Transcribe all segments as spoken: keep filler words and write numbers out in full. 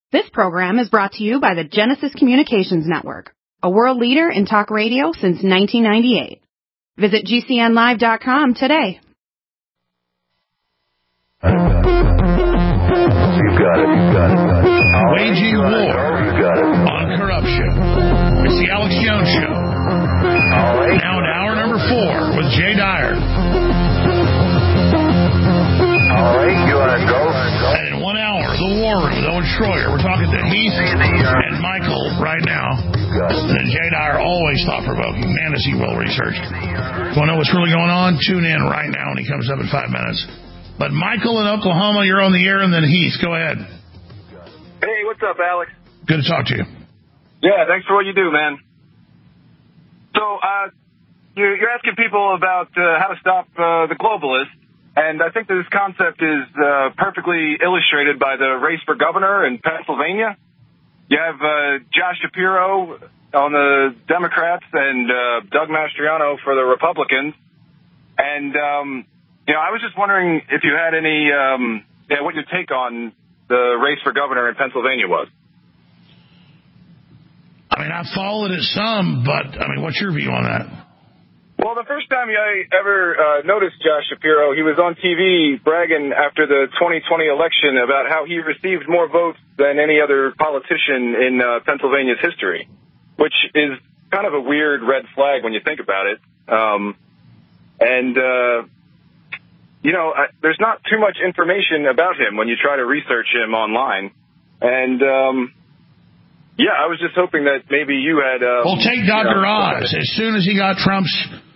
This program is brought to you by the Genesis Communications Network, a world leader in talk radio since nineteen ninety-eight. Visit G C N live dot com today. You've got it, you've got it, got it. Waging war got it. on corruption. It's the Alex Jones Show. All right. Now in hour number four with Jay Dyer. All right, you want to go? And in one hour, the War Room with Owen Schroyer. We're talking to Heath and Michael right now. And then Jay Dyer, always thought-provoking. Man, is he well researched. You want to know what's really going on? Tune in right now when he comes up in five minutes. But Michael in Oklahoma, you're on the air, and then Heath. Go ahead. Hey, what's up, Alex? Good to talk to you. Yeah, thanks for what you do, man. So, uh, you're, you're asking people about uh, how to stop uh, the globalists, and I think that this concept is uh, perfectly illustrated by the race for governor in Pennsylvania. You have uh, Josh Shapiro on the Democrats and uh, Doug Mastriano for the Republicans. And, um, you know, I was just wondering if you had any, um, yeah, what your take on the race for governor in Pennsylvania was. I mean, I followed it some, but, I mean, what's your view on that? Well, the first time I ever uh, noticed Josh Shapiro, he was on T V bragging after the twenty twenty election about how he received more votes than any other politician in uh, Pennsylvania's history, which is kind of a weird red flag when you think about it. Um, and, uh, you know, I, there's not too much information about him when you try to research him online. And, um, yeah, I was just hoping that maybe you had... Uh, well, take Doctor Oz. As soon as he got Trump's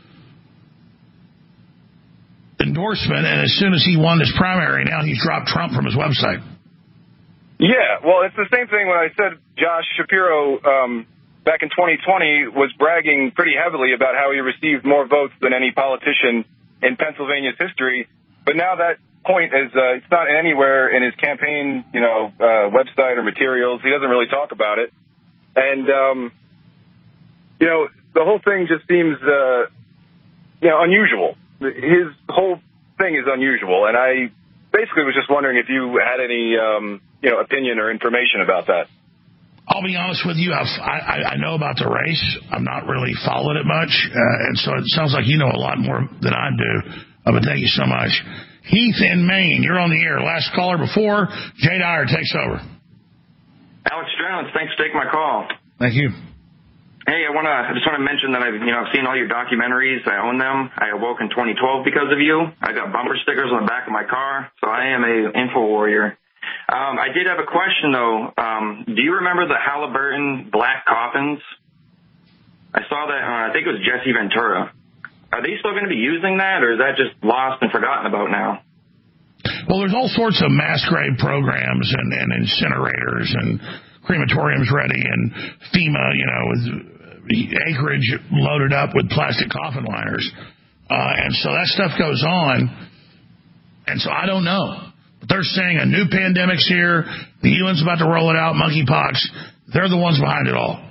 endorsement, and as soon as he won his primary, now he's dropped Trump from his website. Yeah, well, it's the same thing when I said Josh Shapiro um, back in twenty twenty was bragging pretty heavily about how he received more votes than any politician in Pennsylvania's history. But now that point is uh, it's not anywhere in his campaign, you know, uh, website or materials. He doesn't really talk about it. And, um, you know, the whole thing just seems, uh, you know, unusual. His whole thing is unusual, and I basically was just wondering if you had any, um, you know, opinion or information about that. I'll be honest with you. I've, I, I know about the race. I'm not really followed it much, uh, and so it sounds like you know a lot more than I do. Uh, but thank you so much. Heath in Maine, you're on the air. Last caller before Jay Dyer takes over. Alex Jones, thanks for taking my call. Thank you. Hey, I want to. I just want to mention that I've, you know, I've seen all your documentaries. I own them. I awoke in twenty twelve because of you. I got bumper stickers on the back of my car, so I am a info warrior. Um, I did have a question though. Um, do you remember the Halliburton black coffins? I saw that. Uh, I think it was Jesse Ventura. Are they still going to be using that, or is that just lost and forgotten about now? Well, there's all sorts of mass grave programs and, and incinerators and crematoriums ready, and FEMA, you know, with acreage loaded up with plastic coffin liners. Uh, and so that stuff goes on. And so I don't know. But they're saying a new pandemic's here. The U N's about to roll it out, monkeypox. They're the ones behind it all.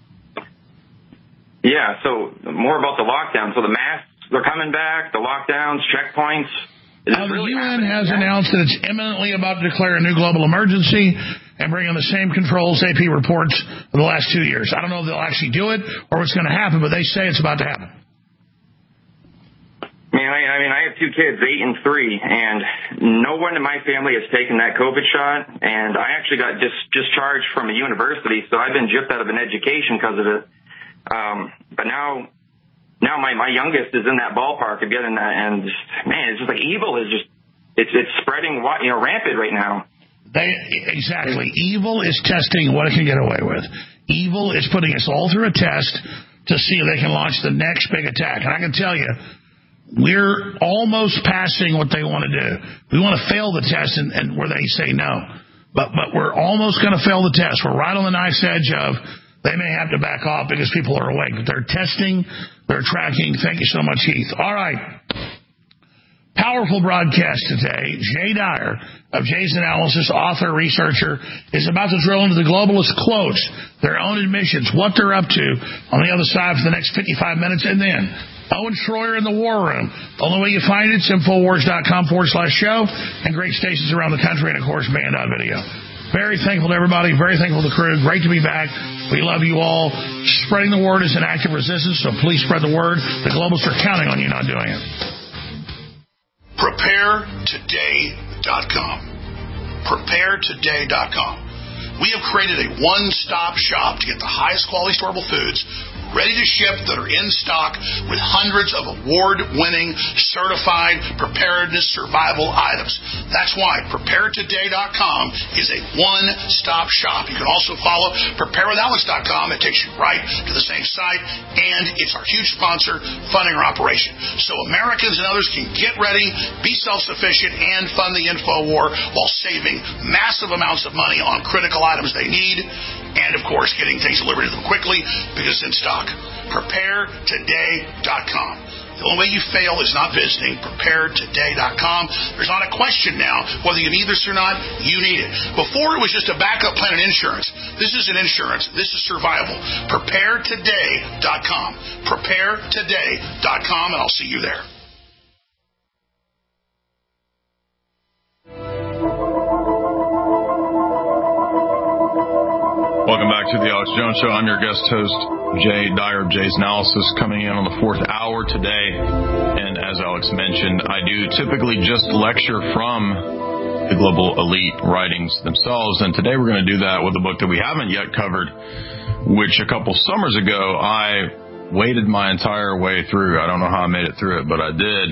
Yeah, so more about the lockdown. So the masks, they're coming back, the lockdowns, checkpoints. Uh, the U N has announced that it's imminently about to declare a new global emergency and bring on the same controls A P reports of the last two years. I don't know if they'll actually do it or what's going to happen, but they say it's about to happen. Man, I, I mean, I have two kids, eight and three, and no one in my family has taken that COVID shot, and I actually got dis- discharged from a university, so I've been gypped out of an education because of it. Um, but now... Now my, my youngest is in that ballpark of getting that, and just, man, it's just like evil is just, it's it's spreading, you know, rampant right now. They Exactly. Evil is testing what it can get away with. Evil is putting us all through a test to see if they can launch the next big attack. And I can tell you, we're almost passing what they want to do. We want to fail the test and, and where they say no. But, but we're almost going to fail the test. We're right on the knife's edge of they may have to back off because people are awake. But they're testing. They're tracking. Thank you so much, Heath. All right. Powerful broadcast today. Jay Dyer of Jay's Analysis, author, researcher, is about to drill into the globalist quotes, their own admissions, what they're up to on the other side for the next fifty-five minutes. And then Owen Schroyer in the War Room. The only way you find it is Infowars.com forward slash show and great stations around the country and, of course, Band on Video. Very thankful to everybody. Very thankful to the crew. Great to be back. We love you all. Spreading the word is an act of resistance, so please spread the word. The globalists are counting on you not doing it. prepare today dot com. prepare today dot com. We have created a one-stop shop to get the highest quality storable foods ready to ship that are in stock with hundreds of award-winning, certified preparedness survival items. That's why prepare today dot com is a one-stop shop. You can also follow prepare with alex dot com. It takes you right to the same site, and it's our huge sponsor funding our operation. So Americans and others can get ready, be self-sufficient, and fund the info war while saving massive amounts of money on critical items they need, and, of course, getting things delivered to them quickly because it's in stock. prepare today dot com. The only way you fail is not visiting prepare today dot com. There's not a question now whether you need this or not. You need it. Before, it was just a backup plan in insurance. This isn't insurance. This is survival. prepare today dot com. prepare today dot com, and I'll see you there. Welcome back to the Alex Jones Show. I'm your guest host, Jay Dyer of Jay's Analysis, coming in on the fourth hour today. And as Alex mentioned, I do typically just lecture from the global elite writings themselves. And today we're going to do that with a book that we haven't yet covered, which a couple summers ago I waded my entire way through. I don't know how I made it through it, but I did.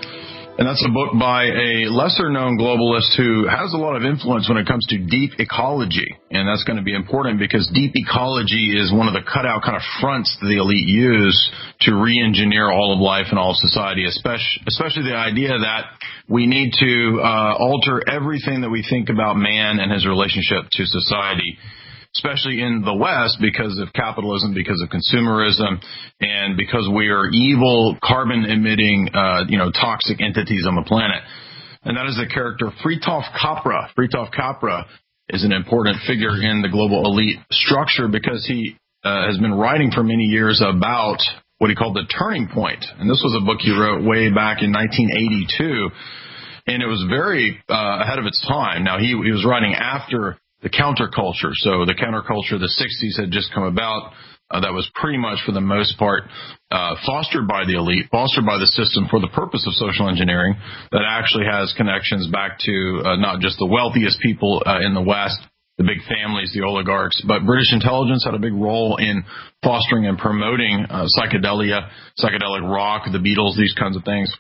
And that's a book by a lesser-known globalist who has a lot of influence when it comes to deep ecology. And that's going to be important because deep ecology is one of the cutout kind of fronts that the elite use to re-engineer all of life and all of society, especially, especially the idea that we need to uh, alter everything that we think about man and his relationship to society, especially in the West, because of capitalism, because of consumerism, and because we are evil, carbon-emitting, uh, you know, toxic entities on the planet. And that is the character Fritjof Capra. Fritjof Capra is an important figure in the global elite structure because he uh, has been writing for many years about what he called the turning point. And this was a book he wrote way back in nineteen eighty-two, and it was very uh, ahead of its time. Now, he, he was writing after the counterculture. So the counterculture of the sixties had just come about. Uh, that was pretty much, for the most part, uh, fostered by the elite, fostered by the system for the purpose of social engineering that actually has connections back to uh, not just the wealthiest people uh, in the West, the big families, the oligarchs, but British intelligence had a big role in fostering and promoting uh, psychedelia, psychedelic rock, the Beatles, these kinds of things.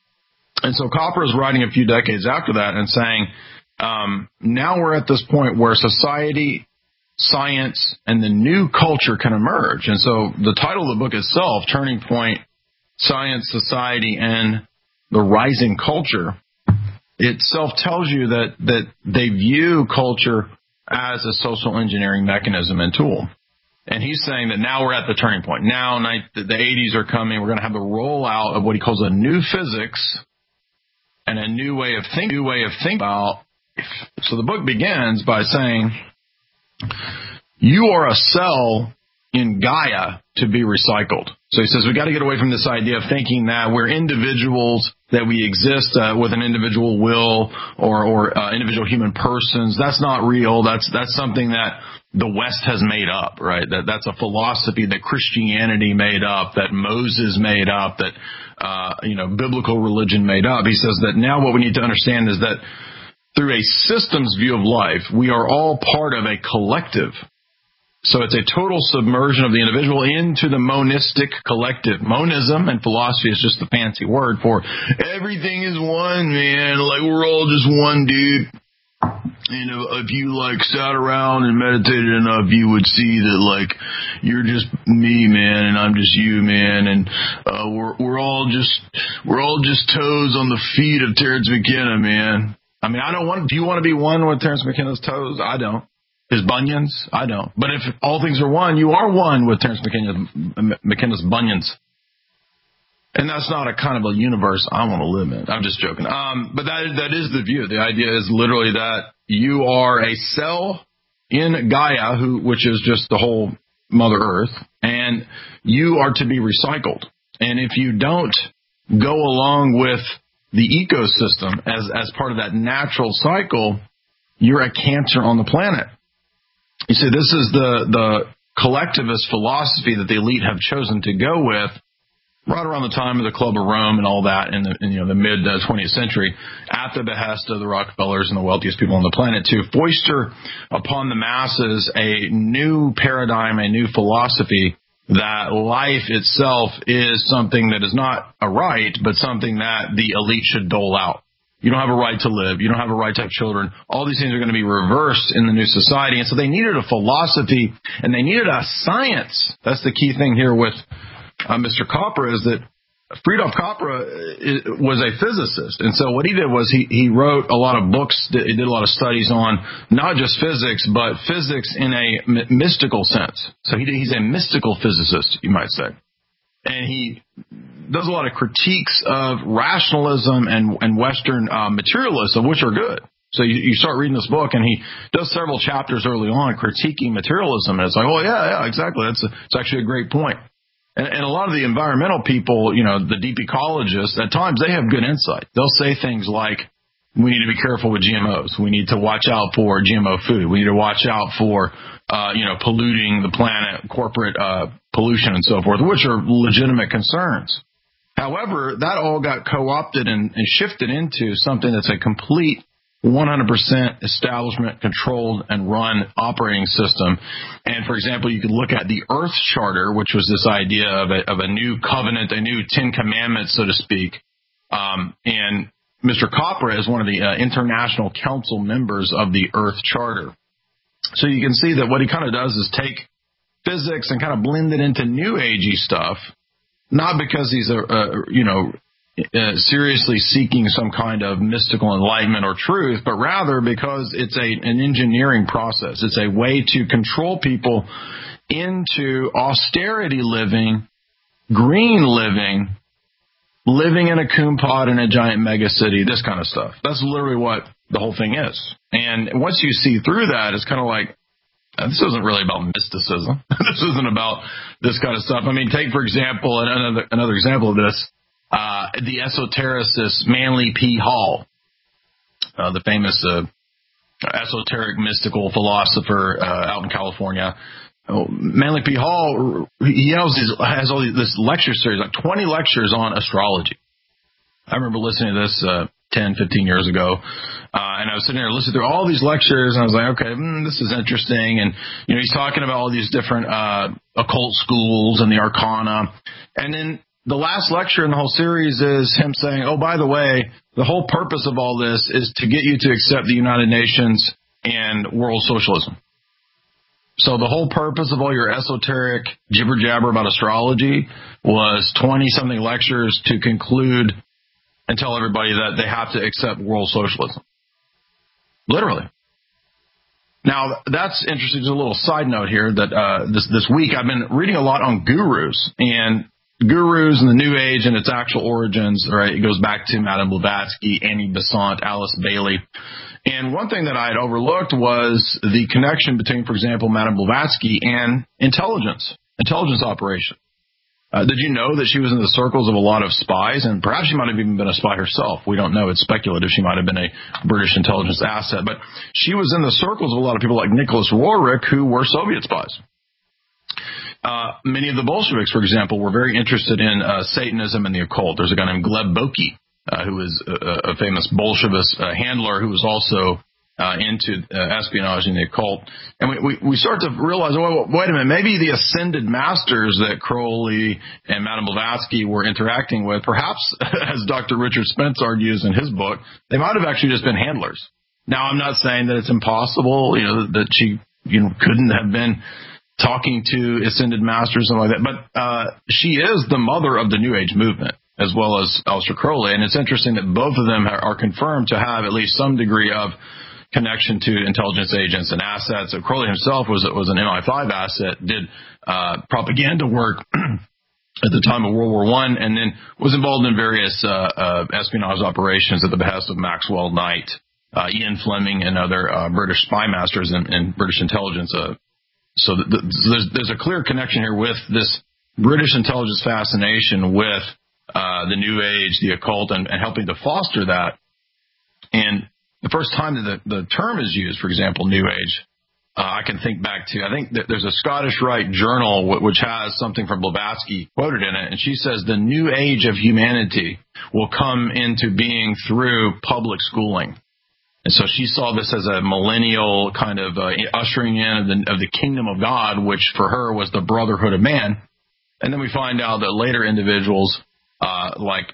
And so Capra is writing a few decades after that and saying, Um, now we're at this point where society, science, and the new culture can emerge. And so the title of the book itself, Turning Point, Science, Society, and the Rising Culture, itself tells you that, that they view culture as a social engineering mechanism and tool. And he's saying that now we're at the turning point. Now the eighties are coming. We're going to have a rollout of what he calls a new physics and a new way of thinking, new way of thinking about. So the book begins by saying, you are a cell in Gaia to be recycled. So he says we got to get away from this idea of thinking that we're individuals, that we exist uh, with an individual will or, or uh, individual human persons. That's not real. That's that's something that the West has made up, right? That that's a philosophy that Christianity made up, that Moses made up, that uh, you know biblical religion made up. He says that now what we need to understand is that through a systems view of life, we are all part of a collective. So it's a total submersion of the individual into the monistic collective. Monism and philosophy is just a fancy word for everything is one, man. Like we're all just one dude. And if you like sat around and meditated enough, you would see that like you're just me, man, and I'm just you, man, and uh, we're we're all just we're all just toes on the feet of Terrence McKenna, man. I mean, I don't want. Do you want to be one with Terrence McKenna's toes? I don't. His bunions? I don't. But if all things are one, you are one with Terrence McKenna's, McKenna's bunions. And that's not a kind of a universe I want to live in. I'm just joking. Um, but that that is the view. The idea is literally that you are a cell in Gaia, who which is just the whole Mother Earth, and you are to be recycled. And if you don't go along with the ecosystem as as part of that natural cycle, you're a cancer on the planet. You see, this is the, the collectivist philosophy that the elite have chosen to go with right around the time of the Club of Rome and all that in the, in, you know, the mid twentieth century, at the behest of the Rockefellers and the wealthiest people on the planet, to foister upon the masses a new paradigm, a new philosophy that life itself is something that is not a right, but something that the elite should dole out. You don't have a right to live. You don't have a right to have children. All these things are going to be reversed in the new society. And so they needed a philosophy, and they needed a science. That's the key thing here with uh, Mister Capra, is that Fridolf Capra was a physicist. And so what he did was he, he wrote a lot of books. He did a lot of studies on not just physics, but physics in a mystical sense. So he, he's a mystical physicist, you might say. And he does a lot of critiques of rationalism and, and Western uh, materialism, which are good. So you, you start reading this book, and he does several chapters early on critiquing materialism. And it's like, oh, yeah, yeah, exactly. That's a, it's actually a great point. And, and a lot of the environmental people, you know, the deep ecologists, at times they have good insight. They'll say things like, we need to be careful with G M Os. We need to watch out for G M O food. We need to watch out for, uh, you know, polluting the planet, corporate uh, pollution and so forth, which are legitimate concerns. However, that all got co-opted and, and shifted into something that's a complete one hundred percent establishment controlled and run operating system. And, for example, you could look at the Earth Charter, which was this idea of a, of a new covenant, a new Ten Commandments, so to speak. Um, and Mister Capra is one of the uh, international council members of the Earth Charter. So you can see that what he kind of does is take physics and kind of blend it into new agey stuff, not because he's a, a you know uh, seriously seeking some kind of mystical enlightenment or truth, but rather because it's a an engineering process. It's a way to control people into austerity living, green living, living in a coon pod in a giant mega city, this kind of stuff. That's literally what the whole thing is. And once you see through that, it's kind of like, this isn't really about mysticism. This isn't about this kind of stuff. I mean, take, for example, another another example of this, uh, the esotericist Manly P. Hall, uh, the famous uh, esoteric mystical philosopher uh, out in California. Oh, Manly P. Hall, he has, these, has all these, this lecture series, like twenty lectures on astrology. I remember listening to this uh, ten, fifteen years ago, uh, and I was sitting there listening through all these lectures, and I was like, okay, mm, this is interesting. And, you know, he's talking about all these different uh, occult schools and the arcana. And then the last lecture in the whole series is him saying, oh, by the way, the whole purpose of all this is to get you to accept the United Nations and world socialism. So the whole purpose of all your esoteric jibber-jabber about astrology was twenty-something lectures to conclude and tell everybody that they have to accept world socialism. Literally. Now, that's interesting. Just a little side note here that uh, this, this week I've been reading a lot on gurus, and gurus and the New Age and its actual origins, right? It goes back to Madame Blavatsky, Annie Besant, Alice Bailey. And one thing that I had overlooked was the connection between, for example, Madame Blavatsky and intelligence, intelligence operation. Uh, did you know that she was in the circles of a lot of spies? And perhaps she might have even been a spy herself. We don't know. It's speculative. She might have been a British intelligence asset. But she was in the circles of a lot of people like Nicholas Roerich, who were Soviet spies. Uh, many of the Bolsheviks, for example, were very interested in uh, Satanism and the occult. There's a guy named Gleb Boki, uh, who was a, a famous Bolshevist uh, handler who was also uh, into uh, espionage and the occult. And we, we, we start to realize, oh, wait a minute, maybe the ascended masters that Crowley and Madame Blavatsky were interacting with, perhaps, as Doctor Richard Spence argues in his book, they might have actually just been handlers. Now, I'm not saying that it's impossible, you know, that she you know, couldn't have been talking to ascended masters and like that. But uh, she is the mother of the New Age movement, as well as Aleister Crowley. And it's interesting that both of them are confirmed to have at least some degree of connection to intelligence agents and assets. So Crowley himself was was an M I five asset, did uh, propaganda work at the time of World War One, and then was involved in various uh, uh, espionage operations at the behest of Maxwell Knight, uh, Ian Fleming, and other uh, British spy masters and, and British intelligence. Uh, so the, the, there's, there's a clear connection here with this British intelligence fascination with uh, the New Age, the occult, and, and helping to foster that. And the first time that the, the term is used, for example, New Age, uh, I can think back to, I think that there's a Scottish Rite journal w- which has something from Blavatsky quoted in it, and she says the new age of humanity will come into being through public schooling. And so she saw this as a millennial kind of uh, ushering in of the, of the kingdom of God, which for her was the brotherhood of man. And then we find out that later individuals uh, like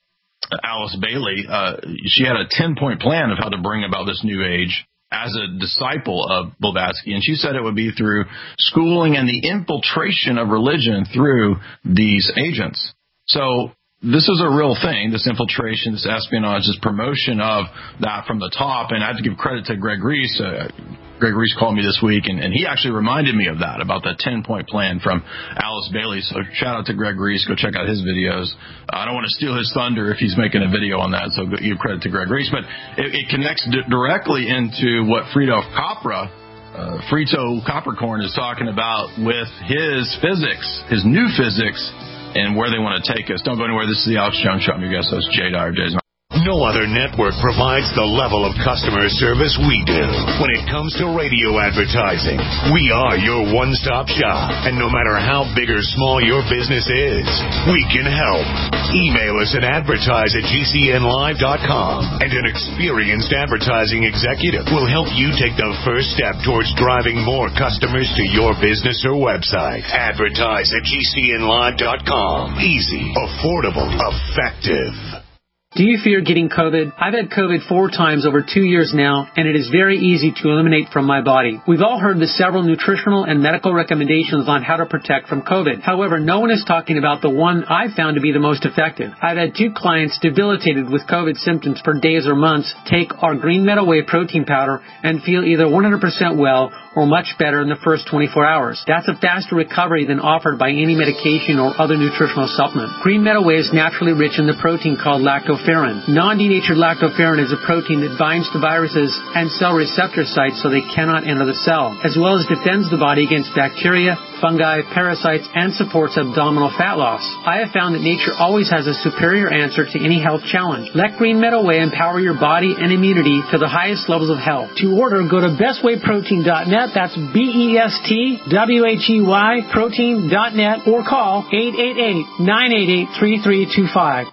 Alice Bailey, uh, she had a ten-point plan of how to bring about this new age as a disciple of Blavatsky. And she said it would be through schooling and the infiltration of religion through these agents. So this is a real thing, this infiltration, this espionage, this promotion of that from the top. And I have to give credit to Greg Reese. Uh, Greg Reese called me this week, and, and he actually reminded me of that, about that ten-point plan from Alice Bailey. So shout out to Greg Reese. Go check out his videos. Uh, I don't want to steal his thunder if he's making a video on that, so give credit to Greg Reese. But it, it connects d- directly into what Frito Capra, uh, Frito Capricorn is talking about with his physics, his new physics, and where they want to take us. Don't go anywhere. This is the Alex Jones Show. I'm your guest host, Jay Dyer. Jay's No other network provides the level of customer service we do. When it comes to radio advertising, we are your one-stop shop. And no matter how big or small your business is, we can help. Email us at advertise at G C N live dot com, and an experienced advertising executive will help you take the first step towards driving more customers to your business or website. Advertise at G C N live dot com. Easy, affordable, effective. Do you fear getting COVID? I've had COVID four times over two years now, and it is very easy to eliminate from my body. We've all heard the several nutritional and medical recommendations on how to protect from COVID. However, no one is talking about the one I've found to be the most effective. I've had two clients debilitated with COVID symptoms for days or months take our Green Meadow Whey protein powder and feel either one hundred percent well or much better in the first twenty-four hours. That's a faster recovery than offered by any medication or other nutritional supplement. Green Meadow Whey is naturally rich in the protein called lactoferrin. Non-denatured lactoferrin is a protein that binds to viruses and cell receptor sites so they cannot enter the cell, as well as defends the body against bacteria, fungi, parasites, and supports abdominal fat loss. I have found that nature always has a superior answer to any health challenge. Let Green Meadow Whey empower your body and immunity to the highest levels of health. To order, go to best way protein dot net. That's B E S T W H E Y protein dot net, or call eight eight eight, nine eight eight, three three two five.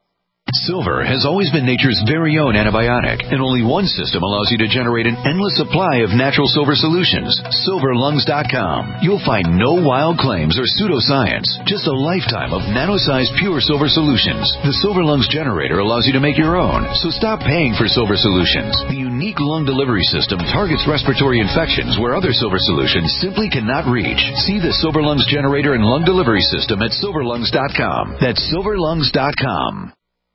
Silver has always been nature's very own antibiotic, and only one system allows you to generate an endless supply of natural silver solutions. silver lungs dot com. You'll find no wild claims or pseudoscience, just a lifetime of nano-sized pure silver solutions. The Silver Lungs generator allows you to make your own, so stop paying for silver solutions. The unique lung delivery system targets respiratory infections where other silver solutions simply cannot reach. See the Silver Lungs generator and lung delivery system at silver lungs dot com. That's silver lungs dot com.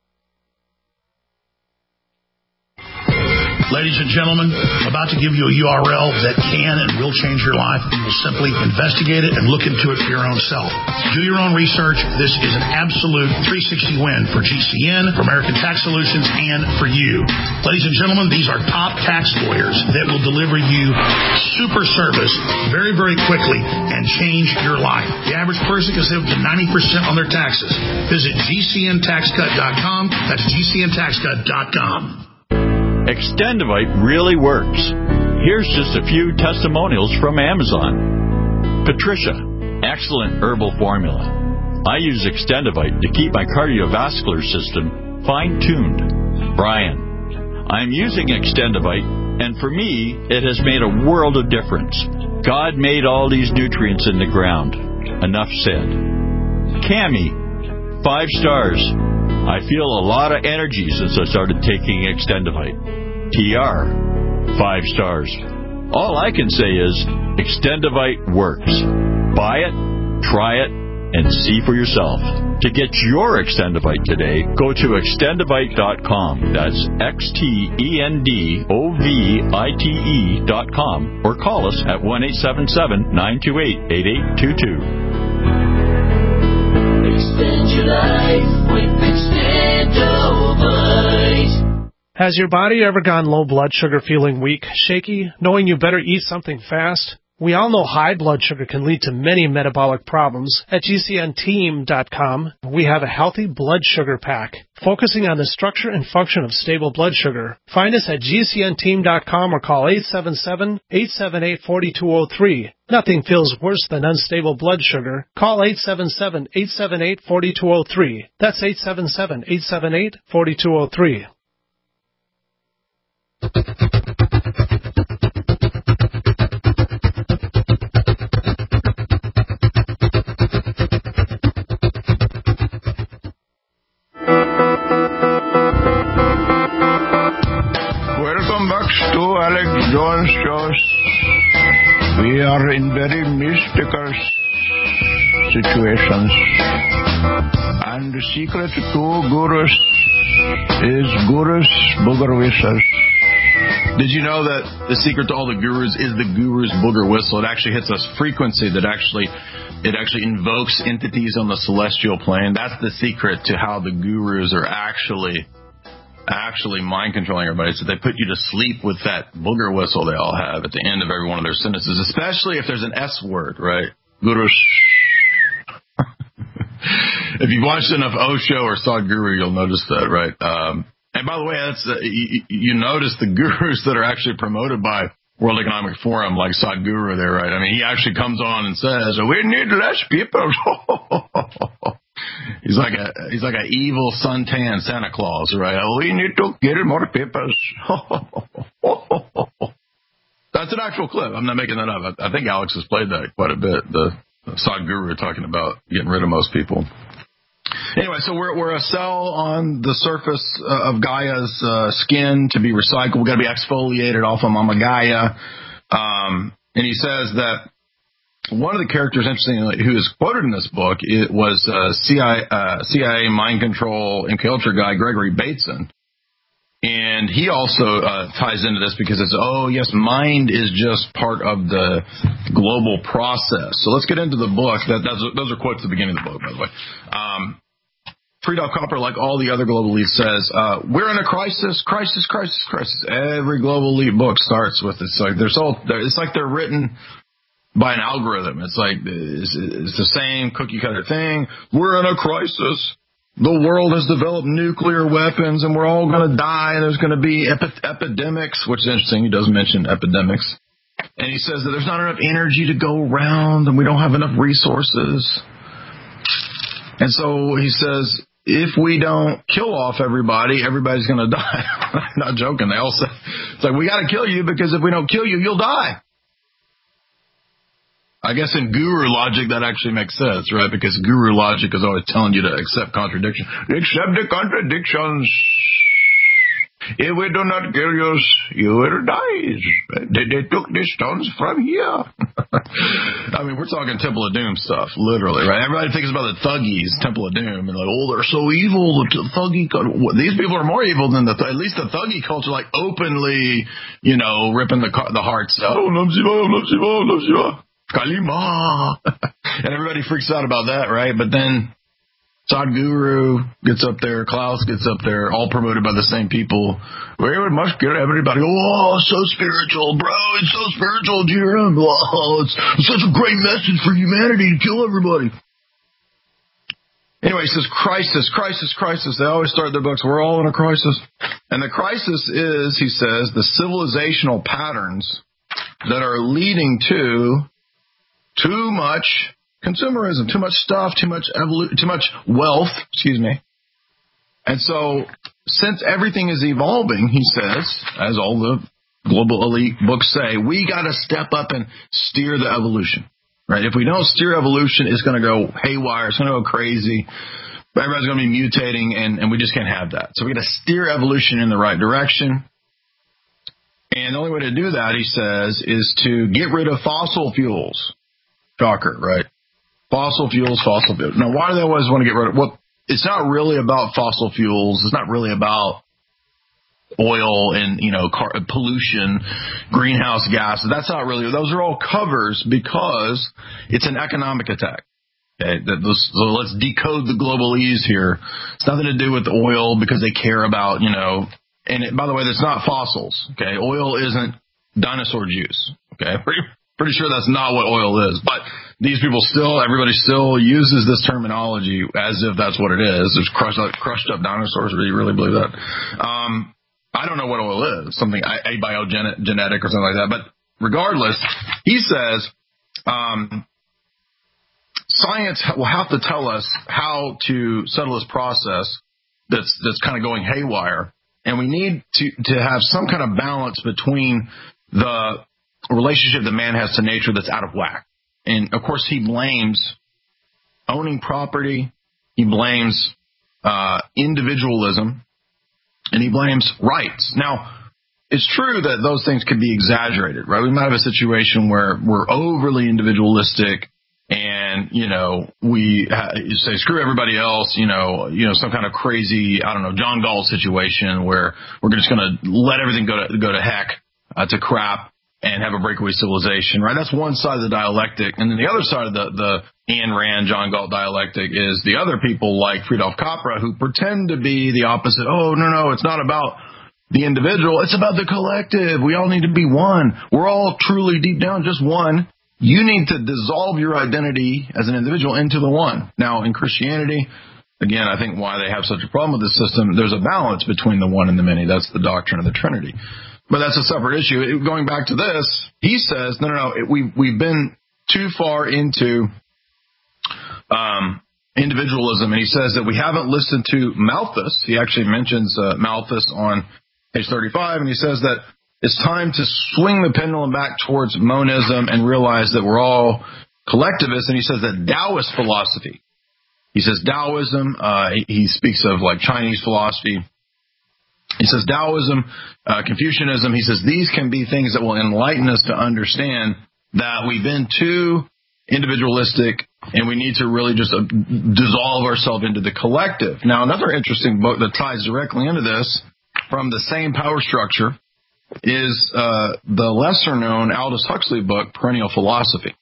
Ladies and gentlemen, I'm about to give you a U R L that can and will change your life. You will simply investigate it and look into it for your own self. Do your own research. This is an absolute three sixty win for G C N, for American Tax Solutions, and for you. Ladies and gentlemen, these are top tax lawyers that will deliver you super service very, very quickly and change your life. The average person can save up to ninety percent on their taxes. Visit G C N tax cut dot com. That's G C N tax cut dot com. Extendivite really works. Here's just a few testimonials from Amazon. Patricia, excellent herbal formula. I use Extendivite to keep my cardiovascular system fine-tuned. Brian, I'm using Extendivite, and for me, it has made a world of difference. God made all these nutrients in the ground. Enough said. Cami, five stars. I feel a lot of energy since I started taking Extendivite. T R, five stars. All I can say is Extendivite works. Buy it, try it, and see for yourself. To get your Extendivite today, go to extendivite dot com. That's X T E N D O V I T E dot com, or call us at one eight seven seven, nine two eight, eight eight two two. Extend your life with Extendivite. Has your body ever gone low blood sugar, feeling weak, shaky, knowing you better eat something fast? We all know high blood sugar can lead to many metabolic problems. At G C N team dot com, we have a healthy blood sugar pack, focusing on the structure and function of stable blood sugar. Find us at G C N team dot com or call eight seven seven, eight seven eight, four two zero three. Nothing feels worse than unstable blood sugar. Call eight seven seven, eight seven eight, four two zero three. That's eight seven seven, eight seven eight, four two zero three. Welcome back to Alex Jones Shows. We are in very mystical situations. And the secret to gurus is gurus booger whistles. Did you know that the secret to all the gurus is the guru's booger whistle? It actually hits a frequency that actually it actually invokes entities on the celestial plane. That's the secret to how the gurus are actually actually mind controlling everybody. So they put you to sleep with that booger whistle they all have at the end of every one of their sentences, especially if there's an S word, right? Gurus. If you've watched enough Osho or Sadhguru, you'll notice that, right? Um, and by the way, that's uh, you, you notice the gurus that are actually promoted by World Economic Forum, like Sadhguru there, right? I mean, he actually comes on and says, "We need less people." He's like a he's like an evil suntan Santa Claus, right? We need to get more people. That's an actual clip. I'm not making that up. I, I think Alex has played that quite a bit. The Sadhguru talking about getting rid of most people. Anyway, so we're we're a cell on the surface uh, of Gaia's uh, skin to be recycled. We've got to be exfoliated off of Mama Gaia. Um, and he says that one of the characters, interestingly, who is quoted in this book, it was uh, C I A, uh, C I A mind control and culture guy Gregory Bateson. And he also uh, ties into this because it's, oh, yes, mind is just part of the global process. So let's get into the book. That, that's, those are quotes at the beginning of the book, by the way. Um, Friedel Copper, like all the other global elites, says, uh, we're in a crisis, crisis, crisis, crisis. Every global elite book starts with this. Like, they're so, they're, it's like they're written by an algorithm. It's like it's, it's the same cookie cutter thing. We're in a crisis. The world has developed nuclear weapons, and we're all going to die, and there's going to be epi- epidemics, which is interesting. He does mention epidemics. And he says that there's not enough energy to go around, and we don't have enough resources. And so he says, if we don't kill off everybody, everybody's going to die. I'm not joking. They all say, it's like, we got to kill you, because if we don't kill you, you'll die. I guess in guru logic, that actually makes sense, right? Because guru logic is always telling you to accept contradiction. Accept the contradictions. If we do not kill you, you will die. They, they took the stones from here. I mean, we're talking Temple of Doom stuff, literally, right? Everybody thinks about the Thuggies, Temple of Doom, and like, oh, they're so evil. The Thuggy, these people are more evil than the, at least the Thuggy culture, like openly, you know, ripping the the hearts out. Oh, Nam Shiva, Nam Shiva, Nam Shiva. Kalima. And everybody freaks out about that, right? But then Sadhguru gets up there, Klaus gets up there, all promoted by the same people. We must get everybody. Oh, so spiritual, bro. It's so spiritual, Jerome. Oh, it's such a great message for humanity to kill everybody. Anyway, he says crisis, crisis, crisis. They always start their books, we're all in a crisis. And the crisis is, he says, the civilizational patterns that are leading to too much consumerism, too much stuff, too much evolu- too much wealth, excuse me. And so, since everything is evolving, he says, as all the global elite books say, we got to step up and steer the evolution, right? If we don't steer evolution, it's going to go haywire, it's going to go crazy. Everybody's going to be mutating, and, and we just can't have that. So we got to steer evolution in the right direction. And the only way to do that, he says, is to get rid of fossil fuels. Shocker, right? Fossil fuels, fossil fuels. Now, why do they always want to get rid of? Well, it's not really about fossil fuels. It's not really about oil and, you know, car, pollution, greenhouse gases. That's not really. Those are all covers because it's an economic attack. Okay, so let's decode the globalese here. It's nothing to do with oil because they care about, you know. And it, by the way, that's not fossils. Okay, oil isn't dinosaur juice. Okay. Pretty sure that's not what oil is. But these people still, everybody still uses this terminology as if that's what it is. There's crushed up, crushed up dinosaurs. Do you really believe that? Um, I don't know what oil is, something abiogenetic or something like that. But regardless, he says um, science will have to tell us how to settle this process that's that's kind of going haywire, and we need to, to have some kind of balance between the relationship that man has to nature that's out of whack. And, of course, he blames owning property, he blames uh, individualism, and he blames rights. Now, it's true that those things could be exaggerated, right? We might have a situation where we're overly individualistic and, you know, we say, screw everybody else, you know, you know, some kind of crazy, I don't know, John Galt situation where we're just going to let everything go to, go to heck, uh, to crap and have a breakaway civilization, right? That's one side of the dialectic. And then the other side of the, the Ayn Rand, John Galt dialectic is the other people like Friedrich Capra who pretend to be the opposite. Oh, no, no, it's not about the individual. It's about the collective. We all need to be one. We're all truly deep down just one. You need to dissolve your identity as an individual into the one. Now, in Christianity, again, I think why they have such a problem with this system, there's a balance between the one and the many. That's the doctrine of the Trinity. But that's a separate issue. Going back to this, he says, no, no, no, it, we, we've been too far into um, individualism. And he says that we haven't listened to Malthus. He actually mentions uh, Malthus on page thirty-five, and he says that it's time to swing the pendulum back towards monism and realize that we're all collectivists. And he says that Taoist philosophy, he says Taoism, uh, he, he speaks of like Chinese philosophy. He says Taoism, uh, Confucianism, he says these can be things that will enlighten us to understand that we've been too individualistic and we need to really just uh, dissolve ourselves into the collective. Now, another interesting book that ties directly into this from the same power structure is uh, the lesser-known Aldous Huxley book, Perennial Philosophy.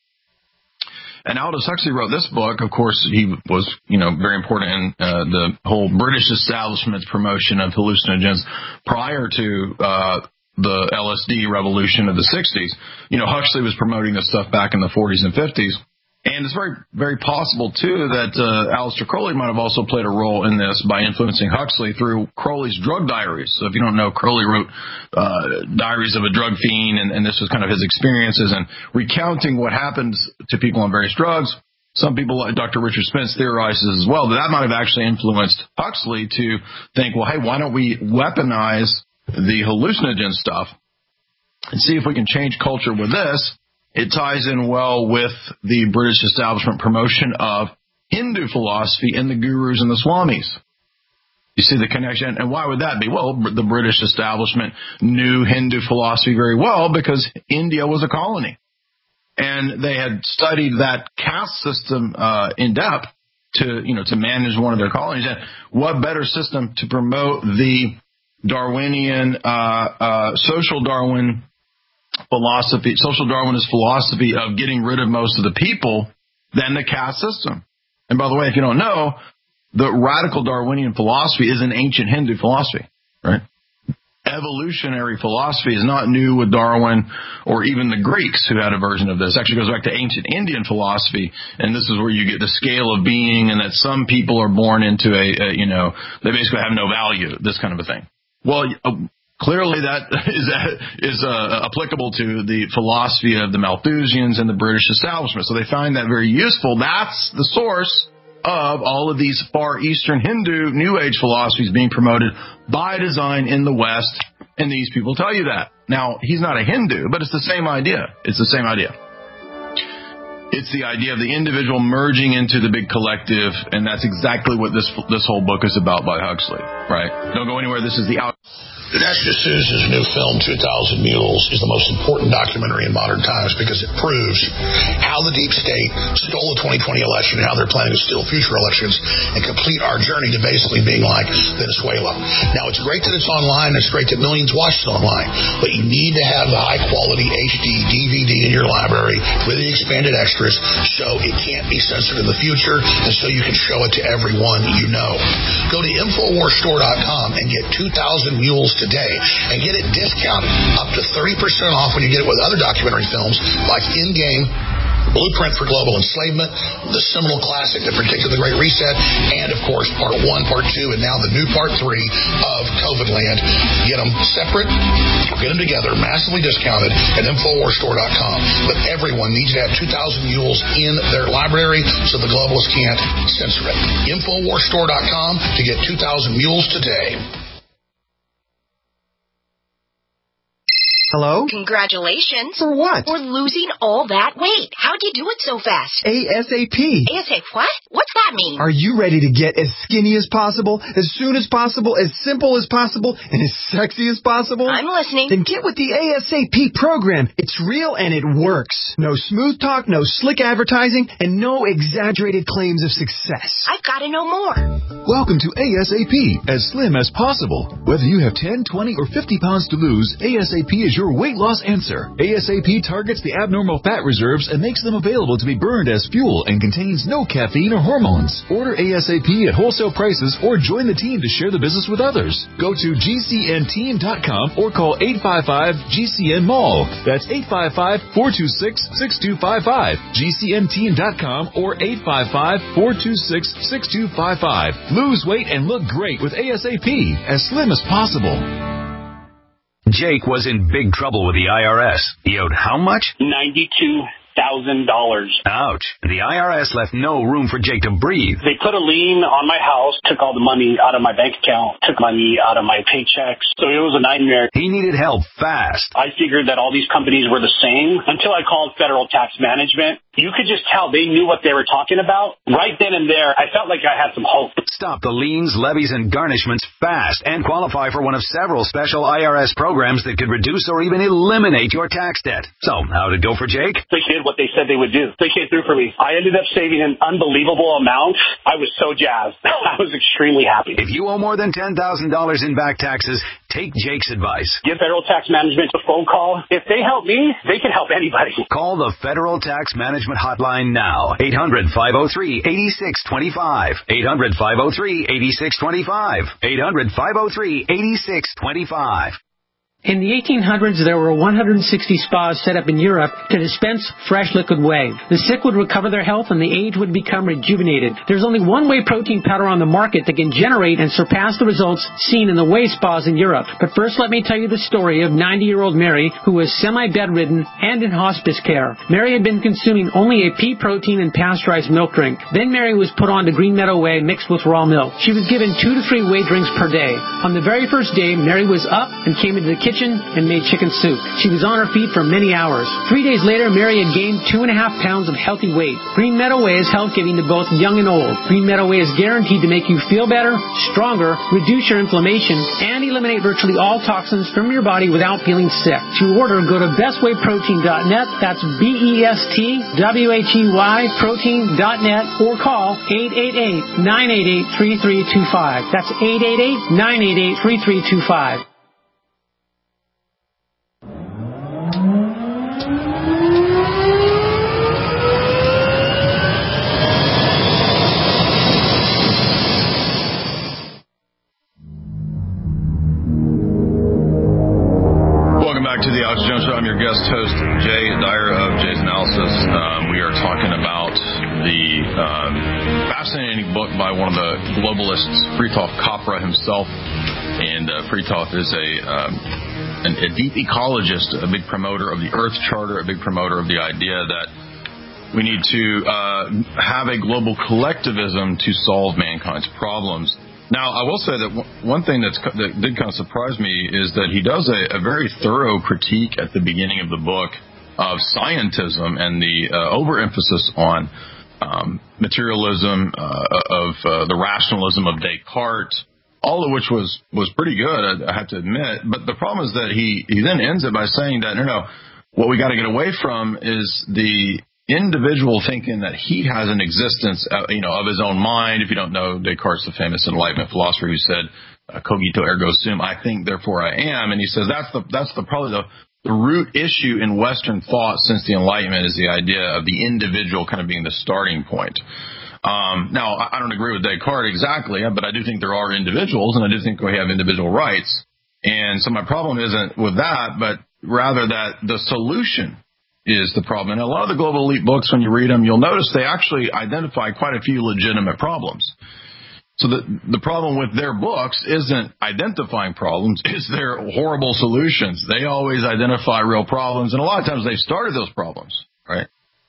And Aldous Huxley wrote this book. Of course, he was, you know, very important in uh, the whole British establishment's promotion of hallucinogens prior to uh, the L S D revolution of the sixties. You know, Huxley was promoting this stuff back in the forties and fifties. And it's very, very possible, too, that uh, Aleister Crowley might have also played a role in this by influencing Huxley through Crowley's drug diaries. So if you don't know, Crowley wrote uh, diaries of a drug fiend, and, and this was kind of his experiences and recounting what happens to people on various drugs. Some people, like Doctor Richard Spence, theorizes as well that that might have actually influenced Huxley to think, well, hey, why don't we weaponize the hallucinogen stuff and see if we can change culture with this. It ties in well with the British establishment promotion of Hindu philosophy and the gurus and the swamis. You see the connection? And why would that be? Well, the British establishment knew Hindu philosophy very well because India was a colony. And they had studied that caste system uh, in depth to, you know, to manage one of their colonies. And what better system to promote the Darwinian, uh, uh, social Darwin philosophy, social Darwinist philosophy of getting rid of most of the people than the caste system. And by the way, if you don't know, the radical Darwinian philosophy is an ancient Hindu philosophy, right? Evolutionary philosophy is not new with Darwin or even the Greeks who had a version of this. It actually goes back to ancient Indian philosophy, and this is where you get the scale of being and that some people are born into a, a you know, they basically have no value, this kind of a thing. Well, uh, clearly that is, is uh, applicable to the philosophy of the Malthusians and the British establishment. So they find that very useful. That's the source of all of these Far Eastern Hindu New Age philosophies being promoted by design in the West, and these people tell you that. Now, he's not a Hindu, but it's the same idea. It's the same idea. It's the idea of the individual merging into the big collective, and that's exactly what this this whole book is about by Huxley, right? Don't go anywhere. This is the out. Dinesh D'Souza's new film, two thousand Mules, is the most important documentary in modern times because it proves how the deep state stole the twenty twenty election and how they're planning to steal future elections and complete our journey to basically being like Venezuela. Now, it's great that it's online. It's great that millions watch it online. But you need to have the high-quality H D D V D in your library with the expanded extras so it can't be censored in the future and so you can show it to everyone you know. Go to Infowars Store dot com and get two thousand Mules today and get it discounted up to thirty percent off when you get it with other documentary films like In Game, Blueprint for Global Enslavement, the seminal classic, The Predictor of the Great Reset, and, of course, Part one, Part two, and now the new Part three of COVID Land. Get them separate or get them together, massively discounted at Infowars Store dot com. But everyone needs to have two thousand mules in their library so the globalists can't censor it. Infowars Store dot com to get two thousand mules today. Hello? Congratulations. For what? For losing all that weight. How'd you do it so fast? ASAP. ASAP what? What's that mean? Are you ready to get as skinny as possible, as soon as possible, as simple as possible, and as sexy as possible? I'm listening. Then get with the ASAP program. It's real and it works. No smooth talk, no slick advertising, and no exaggerated claims of success. I've got to know more. Welcome to ASAP, as slim as possible. Whether you have ten, twenty, or fifty pounds to lose, ASAP is your weight loss answer. ASAP targets the abnormal fat reserves and makes them available to be burned as fuel and contains no caffeine or hormones. Order ASAP at wholesale prices or join the team to share the business with others. Go to G C N team dot com or call eight five five G C N mall. That's eight five five, four two six, six two five five. G C N team dot com or eight five five, four two six, six two five five. Lose weight and look great with ASAP, as slim as possible. Jake was in big trouble with the I R S. He owed how much? ninety-two thousand dollars. Ouch. The I R S left no room for Jake to breathe. They put a lien on my house, took all the money out of my bank account, took money out of my paychecks. So it was a nightmare. He needed help fast. I figured that all these companies were the same until I called Federal Tax Management. You could just tell they knew what they were talking about. Right then and there, I felt like I had some hope. Stop the liens, levies, and garnishments fast and qualify for one of several special I R S programs that could reduce or even eliminate your tax debt. So, how'd it go for Jake? They did what they said they would do. They came through for me. I ended up saving an unbelievable amount. I was so jazzed. I was extremely happy. If you owe more than ten thousand dollars in back taxes, take Jake's advice. Give Federal Tax Management a phone call. If they help me, they can help anybody. Call the Federal Tax Management Hotline now. eight hundred, five oh three, eight six two five. eight hundred, five oh three, eight six two five. eight hundred, five oh three, eight six two five. In the eighteen hundreds, there were one hundred sixty spas set up in Europe to dispense fresh liquid whey. The sick would recover their health and the aged would become rejuvenated. There's only one whey protein powder on the market that can generate and surpass the results seen in the whey spas in Europe. But first, let me tell you the story of ninety-year-old Mary, who was semi-bedridden and in hospice care. Mary had been consuming only a pea protein and pasteurized milk drink. Then Mary was put on to Green Meadow Whey mixed with raw milk. She was given two to three whey drinks per day. On the very first day, Mary was up and came into the kitchen and made chicken soup. She was on her feet for many hours. Three days later, Mary had gained two and a half pounds of healthy weight. Green Meadow Whey is health giving to both young and old. Green Meadow Whey is guaranteed to make you feel better, stronger, reduce your inflammation, and eliminate virtually all toxins from your body without feeling sick. To order, go to best whey protein dot net. That's B E S T W H E Y protein dot net or call eight eight eight, nine eight eight, three three two five. That's eight eight eight, nine eight eight, three three two five. To the Alex Jones Show. I'm your guest host, Jay Dyer of Jay's Analysis. Um, we are talking about the um, fascinating book by one of the globalists, Fritjof Capra himself. And uh, Fritjof is a, um, an, a deep ecologist, a big promoter of the Earth Charter, a big promoter of the idea that we need to uh, have a global collectivism to solve mankind's problems. Now, I will say that one thing that's, that did kind of surprise me is that he does a, a very thorough critique at the beginning of the book of scientism and the uh, overemphasis on um, materialism, uh, of uh, the rationalism of Descartes, all of which was, was pretty good, I, I have to admit. But the problem is that he, he then ends it by saying that, no, no, what we got to get away from is the individual thinking that he has an existence, uh, you know, of his own mind. If you don't know, Descartes, the famous Enlightenment philosopher who said, "Cogito ergo sum," I think, therefore I am. And he says that's the that's the probably the, the root issue in Western thought since the Enlightenment is the idea of the individual kind of being the starting point. Um, now, I, I don't agree with Descartes exactly, but I do think there are individuals, and I do think we have individual rights. And so my problem isn't with that, but rather that the solution is the problem. And a lot of the global elite books, when you read them, you'll notice they actually identify quite a few legitimate problems. So the the problem with their books isn't identifying problems, it's their horrible solutions. They always identify real problems, and a lot of times they've started those problems, right?